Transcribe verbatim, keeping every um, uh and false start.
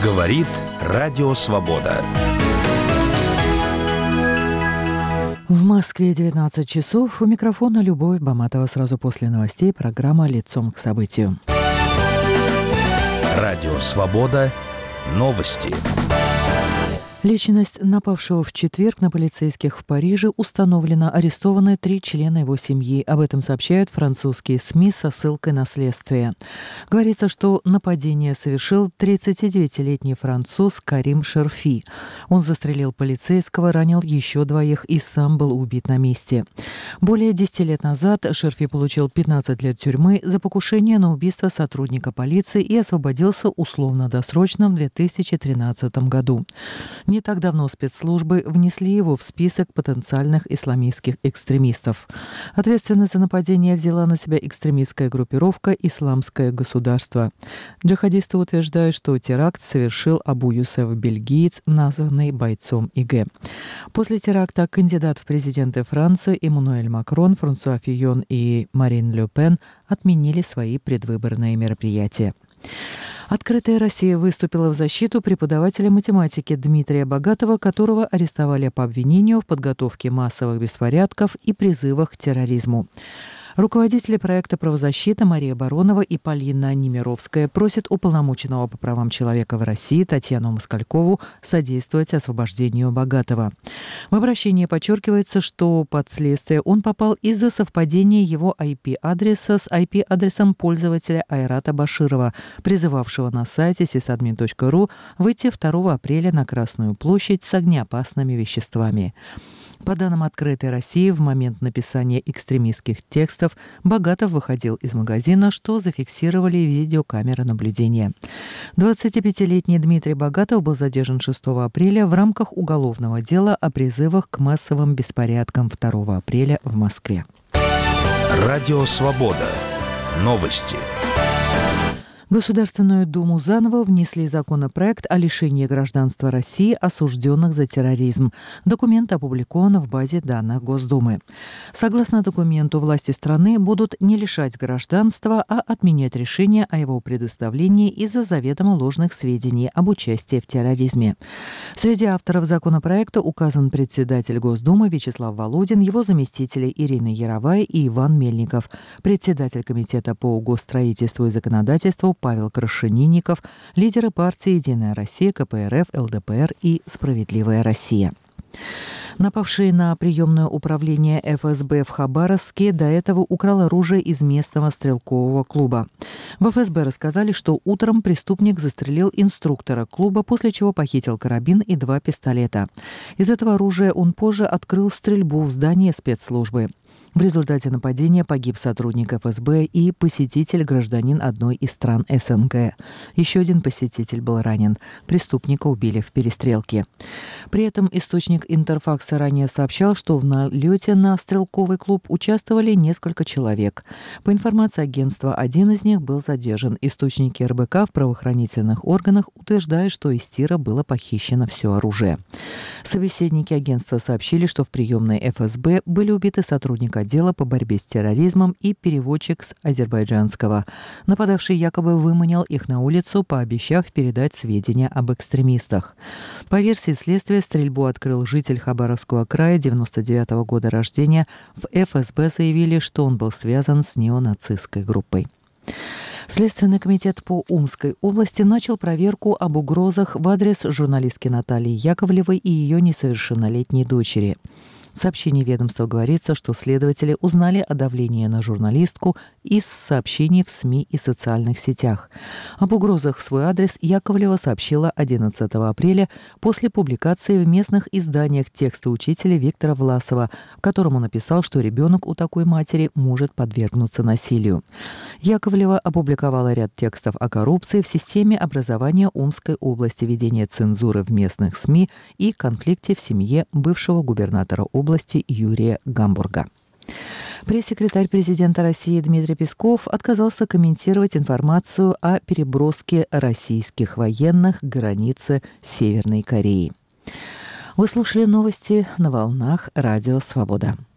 Говорит Радио Свобода. В Москве девятнадцать часов. У микрофона Любовь Баматова. Сразу после новостей программа «Лицом к событию». Радио Свобода. Новости. Личность напавшего в четверг на полицейских в Париже установлена. Арестованы три члена его семьи. Об этом сообщают французские СМИ со ссылкой на следствие. Говорится, что нападение совершил тридцатидевятилетний француз Карим Шерфи. Он застрелил полицейского, ранил еще двоих и сам был убит на месте. Более десяти лет назад Шерфи получил пятнадцать лет тюрьмы за покушение на убийство сотрудника полиции и освободился условно-досрочно в две тысячи тринадцатом году. Не так давно спецслужбы внесли его в список потенциальных исламистских экстремистов. Ответственность за нападение взяла на себя экстремистская группировка «Исламское государство». Джихадисты утверждают, что теракт совершил Абу Юсеф, бельгиец, названный бойцом ИГ. После теракта кандидат в президенты Франции Эммануэль Макрон, Франсуа Фийон и Марин Ле Пен отменили свои предвыборные мероприятия. «Открытая Россия» выступила в защиту преподавателя математики Дмитрия Богатова, которого арестовали по обвинению в подготовке массовых беспорядков и призывах к терроризму. Руководители проекта «Правозащита» Мария Баронова и Полина Немировская просят уполномоченного по правам человека в России Татьяну Москалькову содействовать освобождению Богатова. В обращении подчеркивается, что под следствие он попал из-за совпадения его ай пи-адреса с ай пи-адресом пользователя Айрата Баширова, призывавшего на сайте сисадмин точка ру выйти второго апреля на Красную площадь с огнеопасными веществами. По данным «Открытой России», в момент написания экстремистских текстов Богатов выходил из магазина, что зафиксировали видеокамеры наблюдения. двадцатипятилетний Дмитрий Богатов был задержан шестого апреля в рамках уголовного дела о призывах к массовым беспорядкам второго апреля в Москве. Радио Свобода. Новости. В Государственную Думу заново внесли законопроект о лишении гражданства России осужденных за терроризм. Документ опубликован в базе данных Госдумы. Согласно документу, власти страны будут не лишать гражданства, а отменять решение о его предоставлении из-за заведомо ложных сведений об участии в терроризме. Среди авторов законопроекта указан председатель Госдумы Вячеслав Володин, его заместители Ирина Яровая и Иван Мельников, председатель Комитета по госстроительству и законодательству Павел Крашенинников, лидеры партии «Единая Россия», ка пэ эр эф, эл дэ пэ эр и «Справедливая Россия». Напавший на приемное управление эф эс бэ в Хабаровске до этого украл оружие из местного стрелкового клуба. В эф эс бэ рассказали, что утром преступник застрелил инструктора клуба, после чего похитил карабин и два пистолета. Из этого оружия он позже открыл стрельбу в здании спецслужбы. В результате нападения погиб сотрудник эф эс бэ и посетитель, гражданин одной из стран эс эн гэ. Еще один посетитель был ранен. Преступника убили в перестрелке. При этом источник Интерфакса ранее сообщал, что в налете на стрелковый клуб участвовали несколько человек. По информации агентства, один из них был задержан. Источники эр бэ ка в правоохранительных органах утверждают, что из тира было похищено все оружие. Собеседники агентства сообщили, что в приемной эф эс бэ были убиты сотрудник отдела по борьбе с терроризмом и переводчик с азербайджанского. Нападавший якобы выманил их на улицу, пообещав передать сведения об экстремистах. По версии следствия, стрельбу открыл житель Хабаровского края девяносто девятого года рождения. В эф эс бэ заявили, что он был связан с неонацистской группой. Следственный комитет по Омской области начал проверку об угрозах в адрес журналистки Натальи Яковлевой и ее несовершеннолетней дочери. В сообщении ведомства говорится, что следователи узнали о давлении на журналистку из сообщений в СМИ и социальных сетях. Об угрозах в свой адрес Яковлева сообщила одиннадцатого апреля после публикации в местных изданиях текста учителя Виктора Власова, в котором он написал, что ребенок у такой матери может подвергнуться насилию. Яковлева опубликовала ряд текстов о коррупции в системе образования Омской области, ведении цензуры в местных СМИ и конфликте в семье бывшего губернатора области области Юрия Гамбурга. Пресс-секретарь президента России Дмитрий Песков отказался комментировать информацию о переброске российских военных к границе Северной Кореи. Вы слушали новости на волнах Радио Свобода.